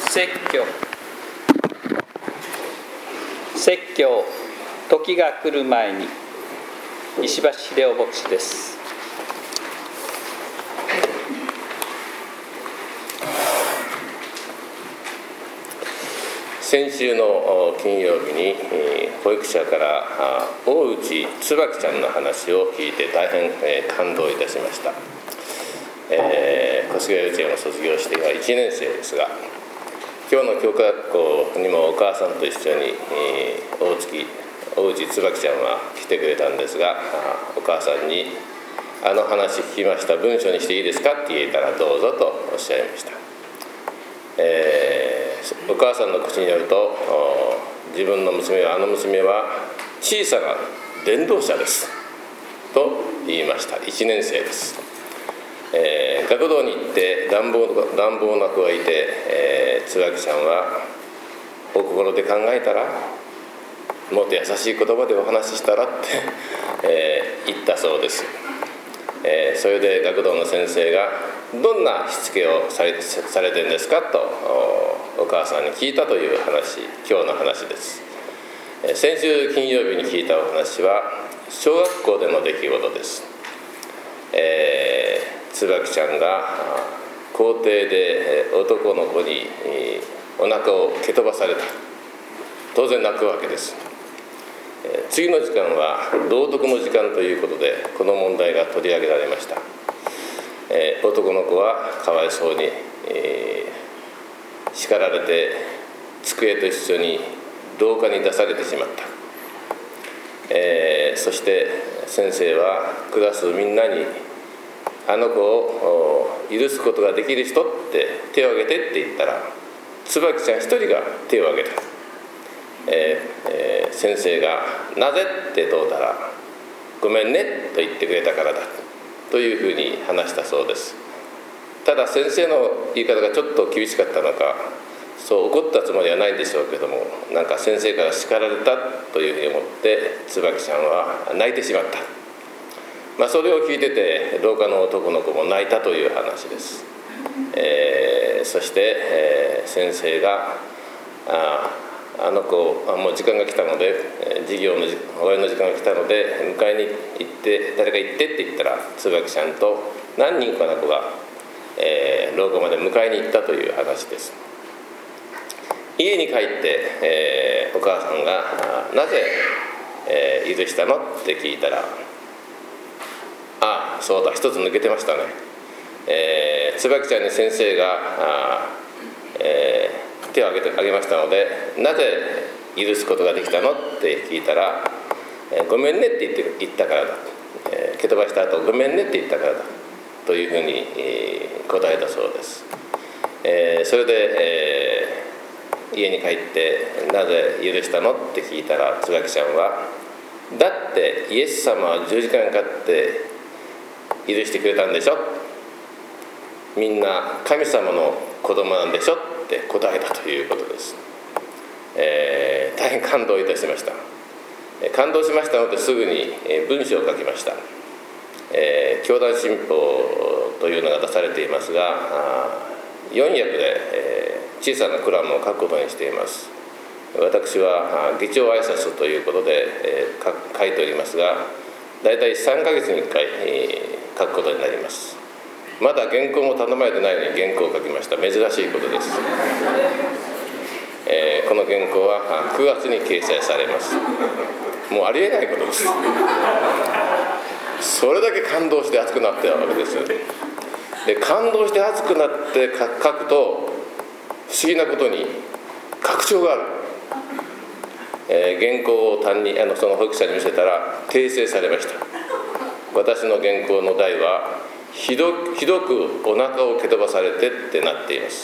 説教時が来る前に、石橋秀夫牧師です。 先週の金曜日に保育者から大内椿ちゃんの話を聞いて大変感動いたしました。越谷幼稚園を卒業して今1年生ですが、今日の教科学校にもお母さんと一緒に大内椿ちゃんは来てくれたんですが、お母さんにあの話聞きました、文章にしていいですかって言えたらどうぞとおっしゃいました。お母さんの口によると、自分の娘は小さな伝道者ですと言いました。1年生です。学童に行って乱暴な子がいて、椿ちゃんはお心で考えたらもっと優しい言葉でお話ししたらって、言ったそうです。それで学童の先生がどんなしつけをされてるんですかとお母さんに聞いたという話、今日の話です。先週金曜日に聞いたお話は小学校での出来事です。椿ちゃんが校庭で男の子にお腹を蹴飛ばされた。当然泣くわけです。次の時間は道徳の時間ということでこの問題が取り上げられました。男の子はかわいそうに、叱られて机と一緒に廊下に出されてしまった。そして先生はクラスみんなにあの子を許すことができる人って手を挙げてって言ったら、椿ちゃん一人が手を挙げた。先生がなぜって問うたら、ごめんねと言ってくれたからだというふうに話したそうです。ただ先生の言い方がちょっと厳しかったのか、そう怒ったつもりはないんでしょうけども、なんか先生から叱られたというふうに思って椿ちゃんは泣いてしまった。それを聞いてて廊下の男の子も泣いたという話です。そして、先生があの子もう時間が来たので、授業の終わりの時間が来たので迎えに行って、誰か行ってって言ったら椿ちゃんと何人かの子が、廊下まで迎えに行ったという話です。家に帰って、お母さんがなぜ、許したのって聞いたら、そうだ、一つ抜けてましたね。椿ちゃんに先生が手を挙げましたので、なぜ許すことができたのって聞いたら、ごめんねって言ったからだ、蹴飛ばした後ごめんねって言ったからだというふうに答えたそうです。それで、家に帰ってなぜ許したのって聞いたら、椿ちゃんはだってイエス様は十字架にかかって許してくれたんでしょ、みんな神様の子供なんでしょって答えたということです。大変感動いたしました。感動しましたのですぐに文章を書きました。教団新報というのが出されていますが、4訳で小さなコラムを書くことにしています。私は議長挨拶ということで書いておりますが、だいたい3ヶ月に1回書くことになります。まだ原稿も頼まれてないのに原稿を書きました。珍しいことです。この原稿は9月に掲載されます。もうありえないことです。それだけ感動して熱くなったわけです。で、感動して熱くなって書くと不思議なことに拡張がある。原稿をその保育者に見せたら訂正されました。私の原稿の題はひどくお腹を蹴飛ばされてってなっています。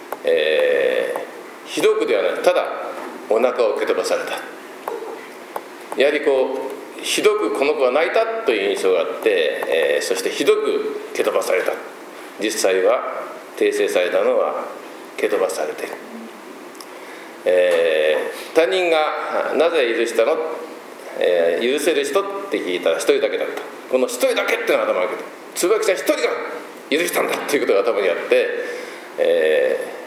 ひどくではない、ただお腹を蹴飛ばされた。やはりひどくこの子が泣いたという印象があって、そしてひどく蹴飛ばされた。実際は訂正されたのは蹴飛ばされている。他人がなぜ許したの、許せる人って聞いたら一人だけだった。この一人だけっていうのが頭にあるけど、椿ちゃん一人が許したんだっていうことが頭にあって、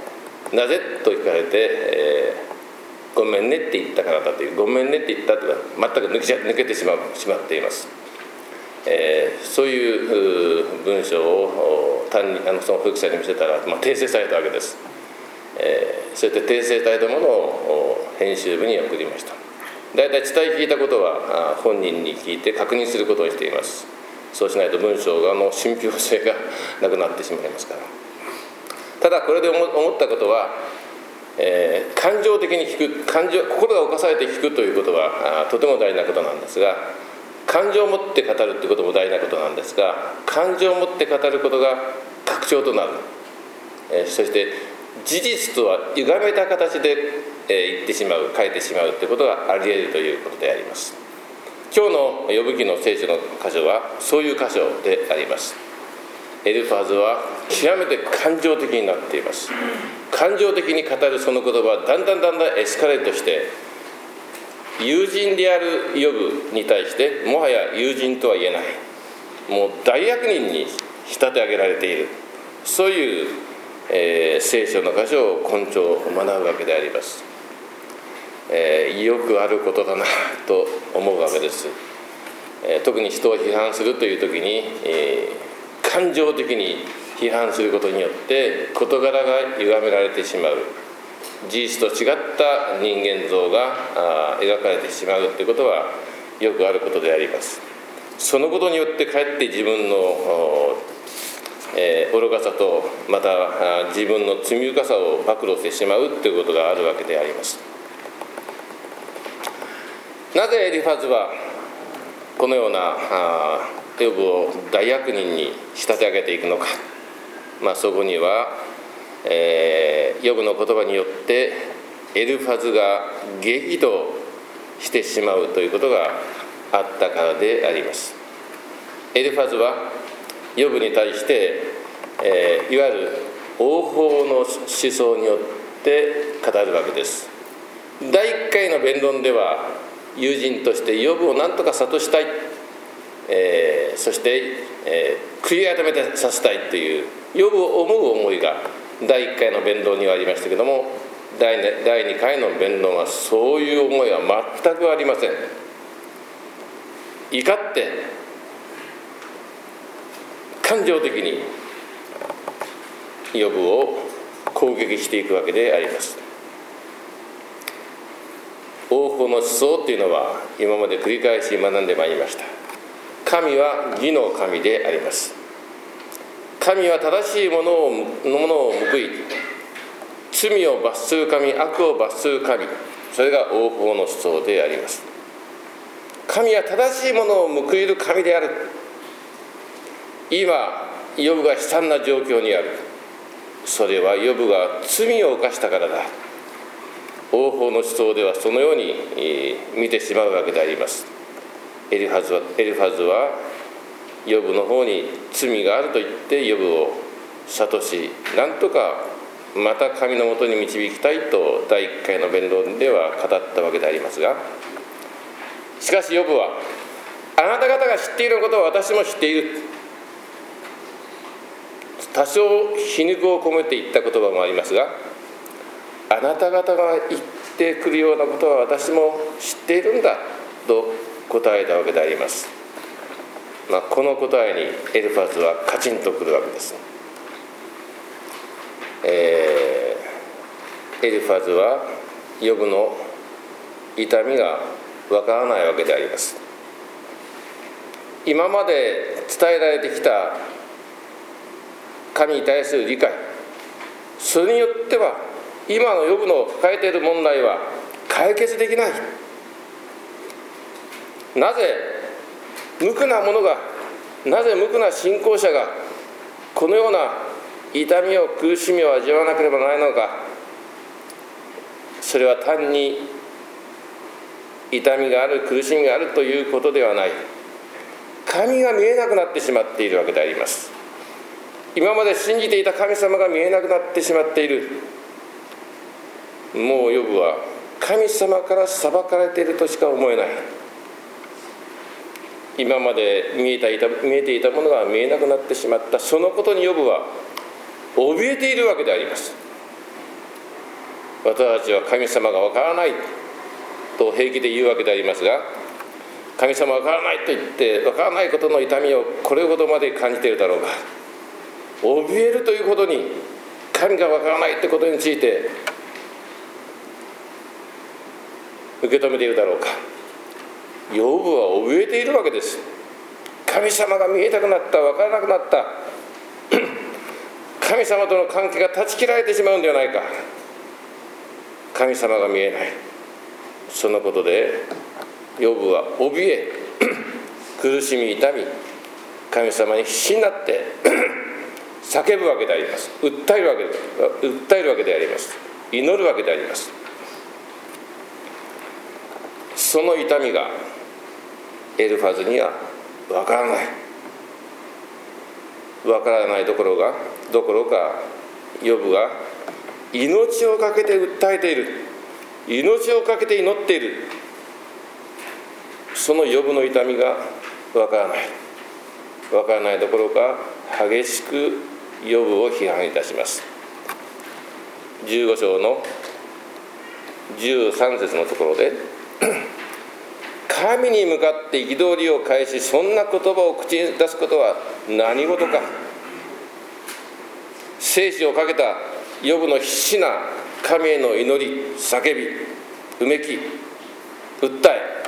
なぜと聞かれて、ごめんねって言ったからだという、ごめんねって言ったというのは全く抜けてしまっています。そういう文章を単にその保育者に見せたら、訂正されたわけです。そうやって訂正されたものを編集部に送りました。だいたい伝え聞いたことは本人に聞いて確認することにしています。そうしないと文章の信憑性がなくなってしまいますから。ただこれで思ったことは、感情的に聞く、心が侵されて聞くということはとても大事なことなんですが、感情を持って語るということも大事なことなんですが、感情を持って語ることが拡張となる、そして事実とは歪めた形で、言ってしまう、書いてしまうということがあり得るということであります。今日の呼ぶ記の聖書の箇所はそういう箇所であります。エルファーズは極めて感情的になっています。感情的に語るその言葉はだんだんエスカレートして、友人であるヨブに対してもはや友人とは言えない、もう大悪人に仕立て上げられている、そういう、聖書の箇所を根拠を学ぶわけであります。よくあることだなと思うわけです。特に人を批判するという時に、感情的に批判することによって事柄が歪められてしまう、事実と違った人間像が描かれてしまうということはよくあることであります。そのことによってかえって自分の愚かさと、また自分の罪深さを暴露してしまうということがあるわけであります。なぜエリファズはこのようなヨブを大悪人に仕立て上げていくのか、そこには、ヨブの言葉によってエルファズが激怒してしまうということがあったからであります。エルファズはヨブに対して、いわゆる応報の思想によって語るわけです。第1回の弁論では友人としてヨブを何とか諭したい、そして、悔い改めてさせたいというヨブを思う思いが第1回の弁論にはありましたけども、第2回の弁論はそういう思いは全くありません。怒って感情的にヨブを攻撃していくわけであります。応報の思想というのは今まで繰り返し学んでまいりました。神は義の神であります。神は正しいものを報い、罪を罰する神、悪を罰する神、それが応報の思想であります。神は正しいものを報いる神である。今ヨブが悲惨な状況にある。それはヨブが罪を犯したからだ。応報の思想ではそのように見てしまうわけであります。エルファズはヨブの方に罪があると言ってヨブを諭し、なんとかまた神のもとに導きたいと第1回の弁論では語ったわけでありますが、しかしヨブはあなた方が知っていることは私も知っている、多少皮肉を込めて言った言葉もありますが、あなた方が言ってくるようなことは私も知っているんだと答えたわけであります。この答えにエルファズはカチンとくるわけです。エルファズはヨブの痛みがわからないわけであります。今まで伝えられてきた神に対する理解、それによっては今のヨブの抱えている問題は解決できない。なぜ無垢な者が、なぜ無垢な信仰者がこのような痛みを苦しみを味わわなければならないのか。それは単に痛みがある、苦しみがあるということではない。神が見えなくなってしまっているわけであります。今まで信じていた神様が見えなくなってしまっている。もうヨブは神様から裁かれているとしか思えない。今まで見えていたものが見えなくなってしまった。そのことにヨブは怯えているわけであります。 私たちは神様がわからないと平気で言うわけでありますが、神様わからないと言ってわからないことの痛みをこれほどまで感じているだろうか。怯えるということに神がわからないということについて受け止めているだろうか。ヨブは怯えているわけです。神様が見えたくなった、わからなくなった神様との関係が断ち切られてしまうんではないか。神様が見えない。そのことでヨブは怯え苦しみ痛み、神様に必死になって叫ぶわけであります。訴えるわけであります。祈るわけであります。その痛みがエルファズにはわからない。わからないどころかヨブが命をかけて訴えている、命をかけて祈っている、そのヨブの痛みがわからないどころか激しくヨブを批判いたします。15章の13節のところで神に向かって憤りを返し、そんな言葉を口に出すことは何事か。生死をかけたヨブの必死な神への祈り、叫び、うめき、訴え、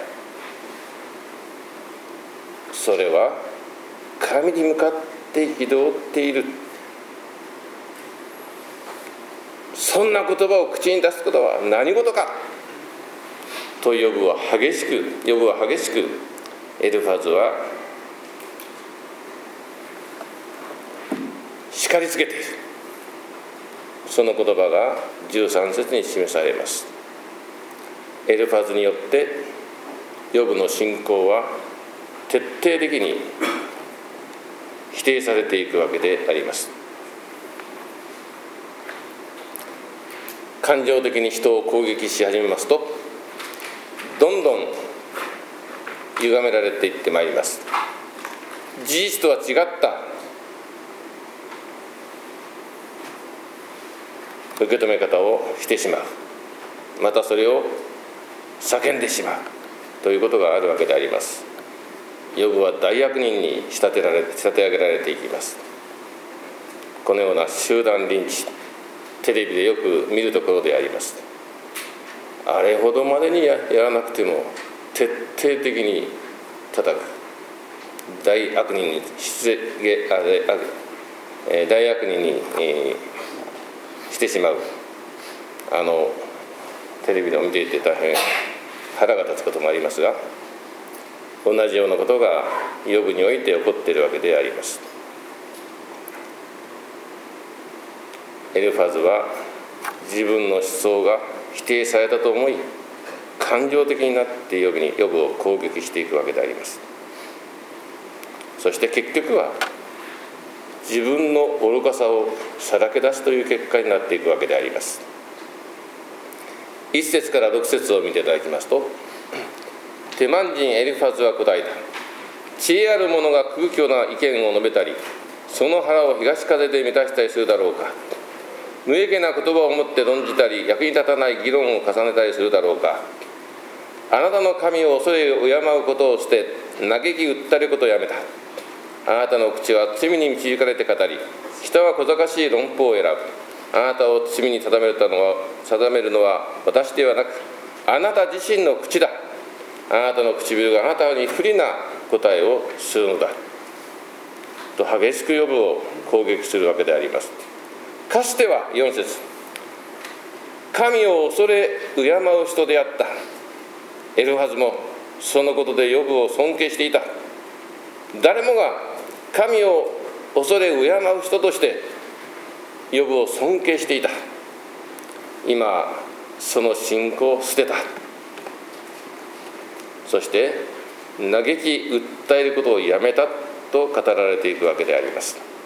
それは神に向かって憤っている。そんな言葉を口に出すことは何事かとヨブは激しくエルファズは叱りつけている。その言葉が13節に示されます。エルファズによってヨブの信仰は徹底的に否定されていくわけであります。感情的に人を攻撃し始めますと、どんどん歪められていってまいります。事実とは違った受け止め方をしてしまう、またそれを叫んでしまうということがあるわけであります。ヨブは大悪人に仕立て上げられていきます。このような集団リンチ、テレビでよく見るところであります。あれほどまでに やらなくても徹底的に叩く、大悪人にしてしまう、テレビで見ていて大変腹が立つこともありますが、同じようなことがヨブにおいて起こっているわけであります。エルファズは自分の思想が否定されたと思い、感情的になってヨブを攻撃していくわけであります。そして結局は自分の愚かさをさらけ出すという結果になっていくわけであります。1節から6節を見ていただきますと、テマン人エルファズは答えた。知恵ある者が空虚な意見を述べたり、その腹を東風で満たしたりするだろうか。無益な言葉を持って論じたり、役に立たない議論を重ねたりするだろうか。あなたの神を恐れ敬うことを捨て、嘆き訴えることをやめた。あなたの口は罪に導かれて語り、人は小賢しい論法を選ぶ。あなたを罪に定めるのは私ではなく、あなた自身の口だ。あなたの唇があなたに不利な答えをするのだ。と激しくヨブを攻撃するわけであります。かつては4節、神を恐れ敬う人であった。エルファズもそのことでヨブを尊敬していた。誰もが神を恐れ敬う人としてヨブを尊敬していた。今その信仰を捨てた。そして嘆き訴えることをやめたと語られていくわけであります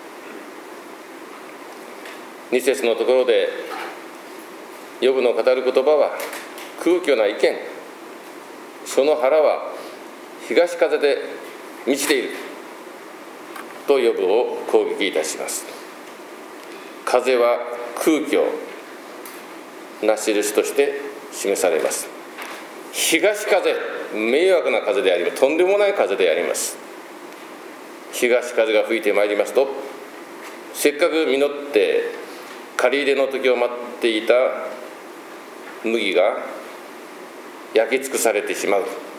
。2節のところでヨブの語る言葉は空虚な意見、その腹は東風で満ちているとヨブを攻撃いたします。風は空虚、 な印として示されます。東風、迷惑な風であります。とんでもない風であります。東風が吹いてまいりますと、せっかく実って刈り入れの時を待っていた麦が焼き尽くされてしまう。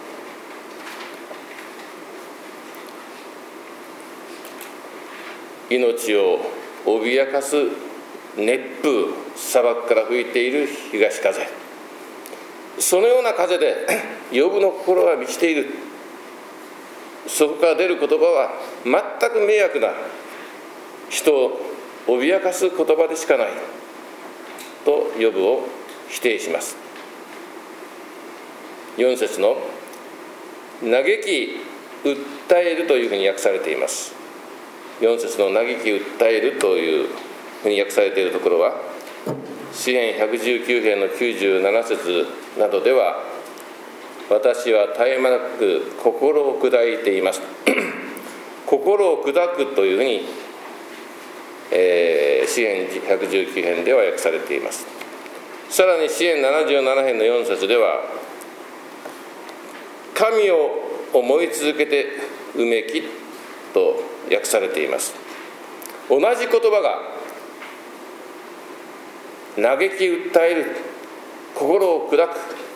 命を脅かす熱風、砂漠から吹いている東風、そのような風でヨブの心は満ちている。そこから出る言葉は全く迷惑な、人を脅かす言葉でしかないとヨブを否定します。4節の嘆き訴えるというふうに訳されています。4節の嘆き訴えるというふうに訳されているところは、詩編119編の97節などでは、私は絶え間なく心を砕いています心を砕くというふうに、詩編119編では訳されています。さらに詩編77編の4節では、神を思い続けてうめきと訳されています。同じ言葉が嘆き訴える、心を砕く、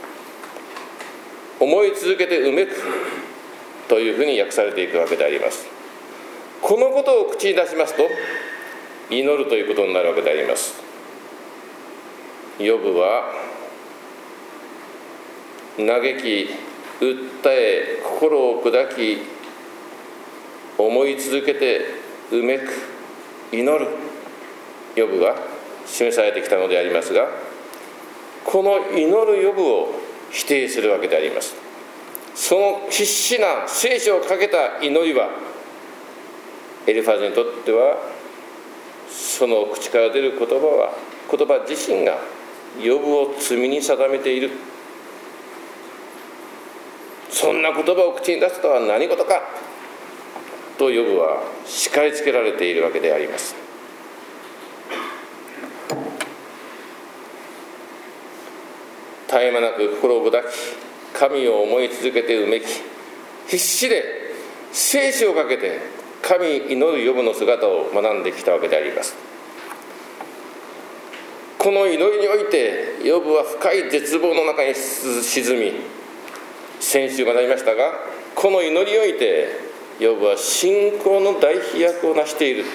思い続けてうめくというふうに訳されていくわけであります。このことを口に出しますと、祈るということになるわけであります。ヨブは嘆き訴え、心を砕き、思い続けてうめく、祈る、ヨブが示されてきたのでありますが、この祈るヨブを否定するわけであります。その必死な聖書をかけた祈りは、エリファズにとっては、その口から出る言葉自身がヨブを罪に定めている。そんな言葉を口に出すとは何事かとヨブは叱りつけられているわけであります。絶え間なく心を砕き、神を思い続けてうめき、必死で生死をかけて神に祈るヨブの姿を学んできたわけであります。この祈りにおいてヨブは深い絶望の中に沈み、先週学びましたが、この祈りにおいてヨブは信仰の大飛躍を成している。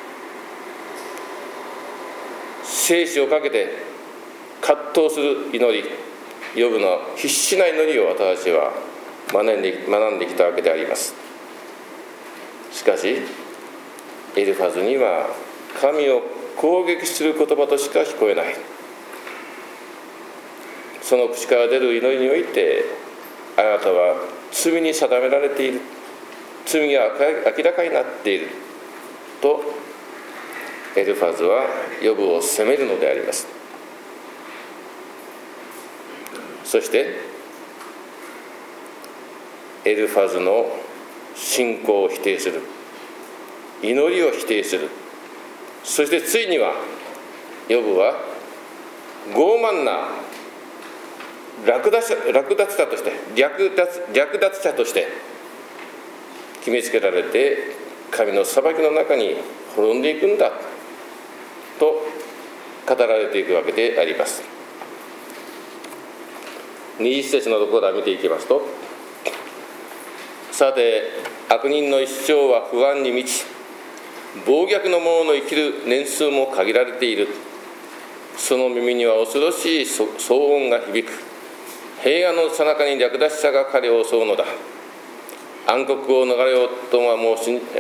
生死をかけて葛藤する祈り、ヨブの必死な祈りを私たちは学んできたわけであります。しかしエルファズには神を攻撃する言葉としか聞こえない。その口から出る祈りにおいて、あなたは罪に定められている、罪が明らかになっているとエルファズはヨブを責めるのであります。そしてエルファズの信仰を否定する、祈りを否定する、そしてついにはヨブは傲慢な略奪者として略奪者として決めつけられて、神の裁きの中に滅んでいくんだと語られていくわけであります。20節のところから見ていきますと、さて悪人の一生は不安に満ち、暴虐の者の生きる年数も限られている。その耳には恐ろしい騒音が響く。平安の最中に略奪者が彼を襲うのだ。暗黒を逃れるとはも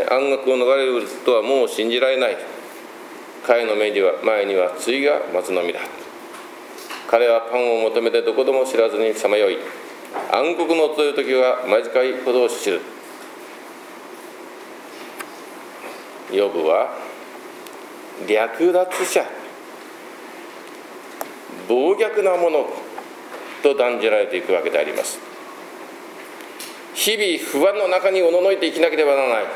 う信じられない。彼の前には罪が待つのみだ。彼はパンを求めてどこでも知らずにさまよい、暗黒の訪れる時は間近いことを知る。ヨブは略奪者、暴虐なものと断じられていくわけであります。日々不安の中におののいて生きなければならない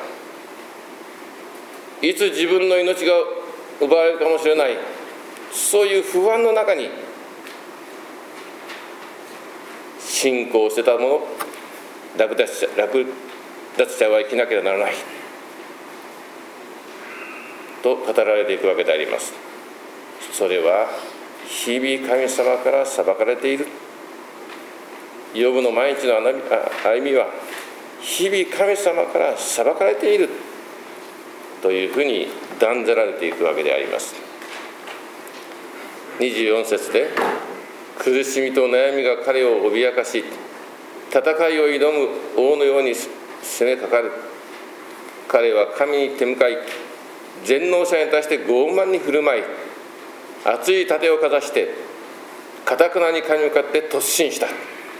。いつ自分の命が奪われるかもしれない、そういう不安の中に信仰を捨てた者、略奪者は生きなければならないと語られていくわけであります。それは日々神様から裁かれている。ヨブの毎日の歩みは日々神様から裁かれているというふうに断じられていくわけであります。24節で、苦しみと悩みが彼を脅かし、戦いを挑む王のように攻めかかる。彼は神に手向かい、全能者に対して傲慢に振る舞い、熱い盾をかざして堅くなに神に向かって突進した。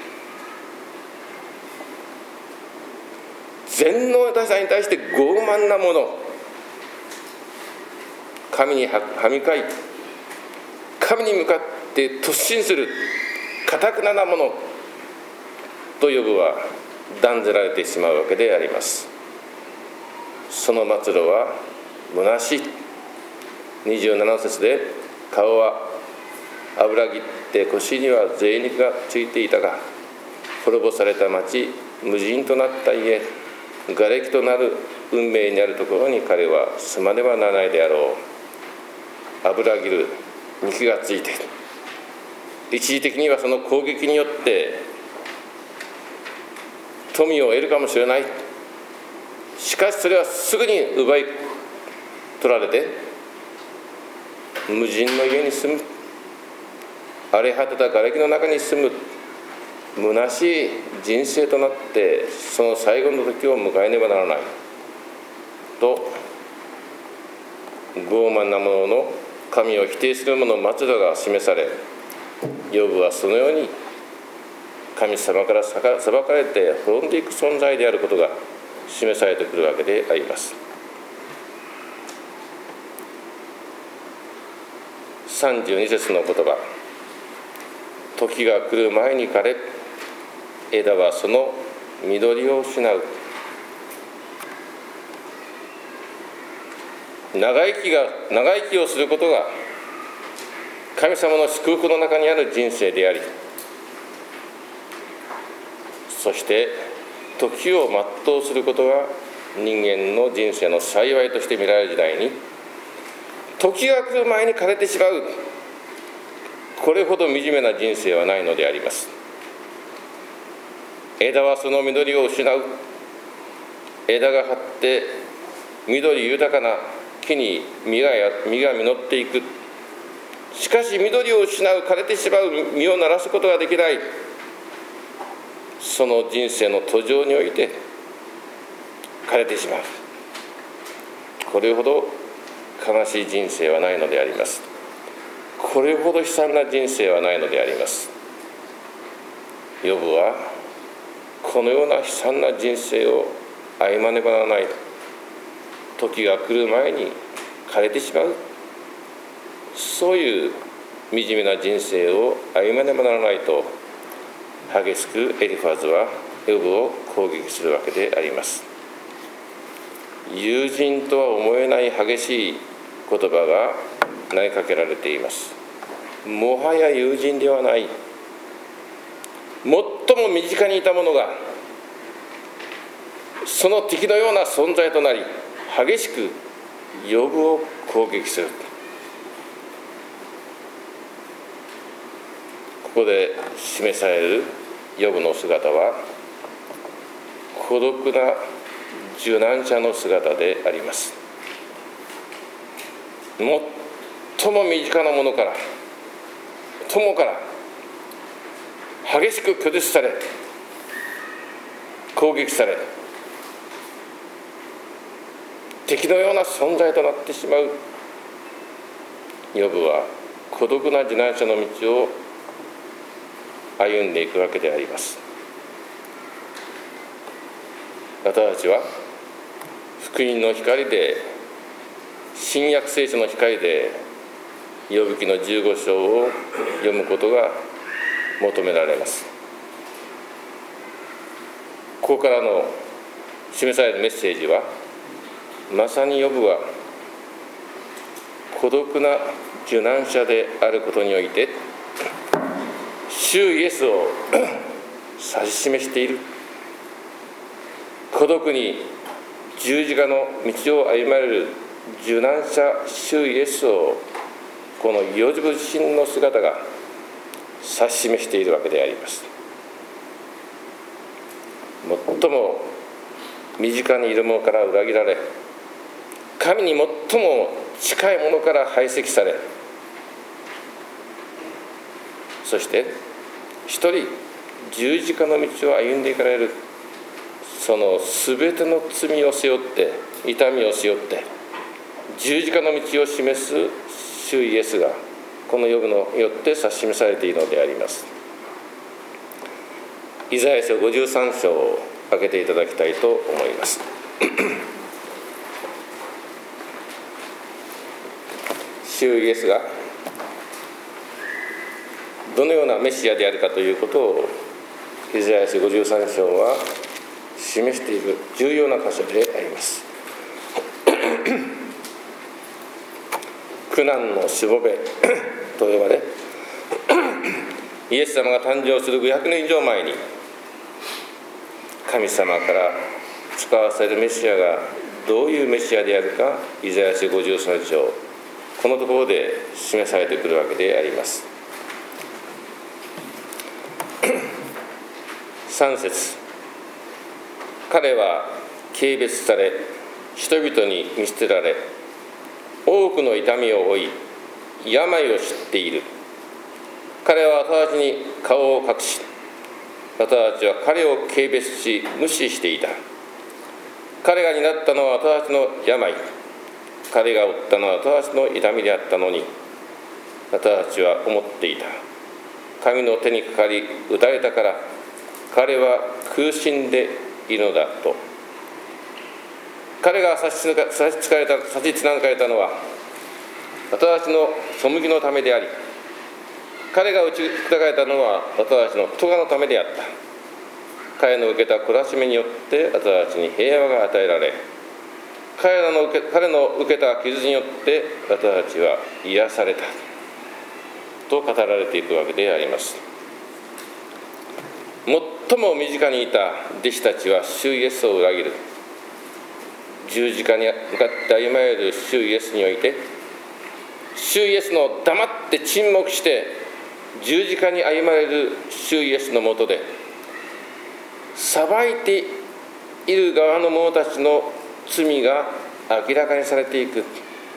全能者に対して傲慢なもの、神にはみかい、神に向かって突進する堅くななものとヨブは断じられてしまうわけであります。その末路は虚しい。27節で、顔は脂ぎって腰には贅肉がついていたが、滅ぼされた町、無人となった家、瓦礫となる運命にあるところに彼は住まねばならないであろう。脂ぎる肉がついて、一時的にはその攻撃によって富を得るかもしれない。しかしそれはすぐに奪い取られて、無人の家に住む、荒れ果てた瓦礫の中に住む虚しい人生となって、その最後の時を迎えねばならないと、傲慢な者の神を否定する者の末路が示され、ヨブはそのように神様から裁かれて滅んでいく存在であることが示されてくるわけであります。32節の言葉、時が来る前に枯れ、枝はその緑を失う。長生きをすることが神様の祝福の中にある人生であり、そして時を全うすることが人間の人生の幸いとして見られる時代に、時が来る前に枯れてしまう、これほど惨めな人生はないのであります。枝はその緑を失う。枝が張って緑豊かな木に実が実っていく。しかし緑を失う、枯れてしまう、実をならすことができない、その人生の途上において枯れてしまう。これほど悲しい人生はないのであります。これほど悲惨な人生はないのであります。ヨブはこのような悲惨な人生を歩まねばならない。時が来る前に枯れてしまう、そういう惨めな人生を歩まねばならないと、激しくエリファズはヨブを攻撃するわけであります。友人とは思えない激しい言葉が投げかけられています。もはや友人ではない、最も身近にいた者がその敵のような存在となり、激しくヨブを攻撃する。ここで示されるヨブの姿は、孤独な受難者の姿であります。最も身近なものから、友から激しく拒絶され、攻撃され、敵のような存在となってしまうヨブは、孤独な受難者の道を歩んでいくわけであります。私たちは福音の光で、新約聖書の光でヨブ記の15章を読むことが求められます。ここからの示されるメッセージは、まさにヨブは孤独な受難者であることにおいて、主イエスを指し示している。孤独に十字架の道を歩まれる受難者主イエスを、このヨセフ自身の姿が指し示しているわけであります。最も身近にいるものから裏切られ、神に最も近いものから排斥され、そして一人十字架の道を歩んでいかれる、そのすべての罪を背負って、痛みを背負って十字架の道を示す主イエスが、このヨブによって指し示されているのであります。イザヤ書53章を開けていただきたいと思います。主イエスがどのようなメシアであるかということを、イザヤ書53章は示している重要な箇所であります。苦難のしもべと呼ばれ、イエス様が誕生する500年以上前に神様から使わされるメシアがどういうメシアであるか、イザヤ書53章このところで示されてくるわけであります。3節、彼は軽蔑され、人々に見捨てられ、多くの痛みを負い、病を知っている。彼は私たちに顔を隠し、私たちは彼を軽蔑し無視していた。彼が担ったのは私たちの病、彼が負ったのは私たちの痛みであったのに、私たちは思っていた。神の手にかかり打たれたから彼は苦しんでいるのだと。彼が差しつながれたのは私たちの背きのためであり、彼が打ち砕かれたのは私たちの咎のためであった。彼の受けた懲らしめによって私たちに平和が与えられ、彼の受けた傷によって私たちは癒されたと語られていくわけであります。最も身近にいた弟子たちは主イエスを裏切る。十字架に向かって歩まれる主イエスにおいて、主イエスの黙って沈黙して十字架に歩まれる主イエスのもとで、裁いている側の者たちの罪が明らかにされていく。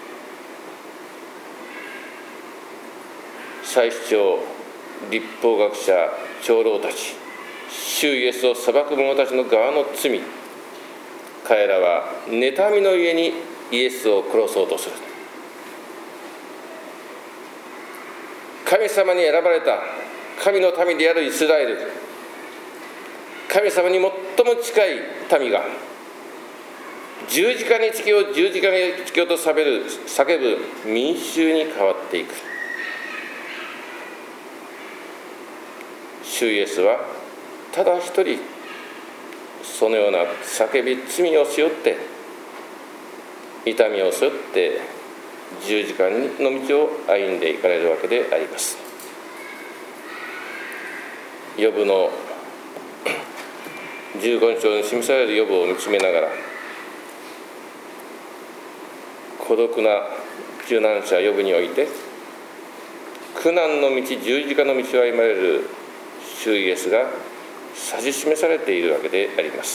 祭司長、律法学者、長老たち、主イエスを裁く者たちの側の罪、彼らは妬みのゆえにイエスを殺そうとする。神様に選ばれた神の民であるイスラエル、神様に最も近い民が十字架につけよう、十字架につけようと叫ぶ民衆に変わっていく。主イエスはただ一人、そのような叫び、罪を背負って、痛みを背負って十字架の道を歩んでいかれるわけであります。ヨブの15章に示されるヨブを見つめながら、孤独な受難者ヨブにおいて、苦難の道、十字架の道を歩まれる主イエスが指し示されているわけであります。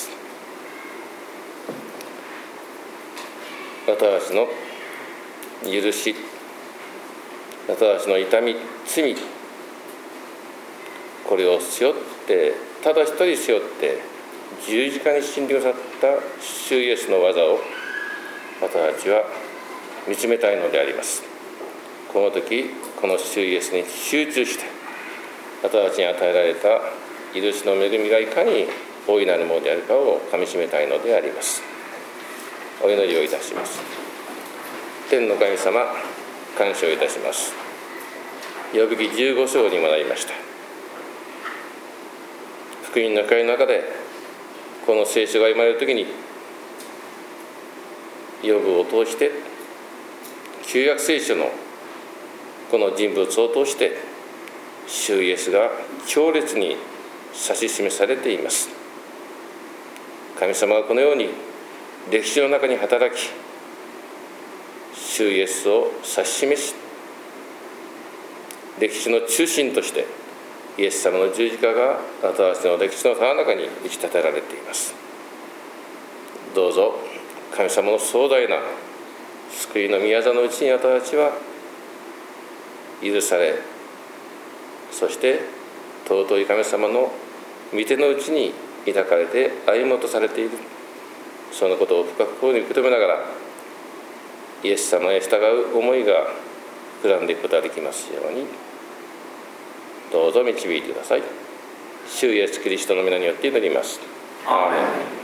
私たちの許し、私たちの痛み、罪、これを背負って、ただ一人背負って十字架に死んでくださった主イエスの技を私たちは見つめたいのであります。この時、この主イエスに集中して、私たちに与えられた許しの恵みがいかに大いなるものであるかをかみしめたいのであります。お祈りをいたします。天の神様、感謝をいたします。ヨブ記15章に学びました。福音の会の中でこの聖書が生まれるときに、ヨブを通して旧約聖書のこの人物を通して主イエスが強烈に指し示されています。神様がこのように歴史の中に働き、主イエスを指し示し、歴史の中心としてイエス様の十字架が私の歴史のた中に打ち立てられています。どうぞ神様の壮大な救いの宮座のうちに私たちは許され、そして尊い神様の御手のうちに抱かれて歩もうとされている、そのことを深く心に受け止めながら、イエス様へ従う思いが膨らんでいくことができますように、どうぞ導いてください。主イエスキリストの皆によって祈ります。アーメン。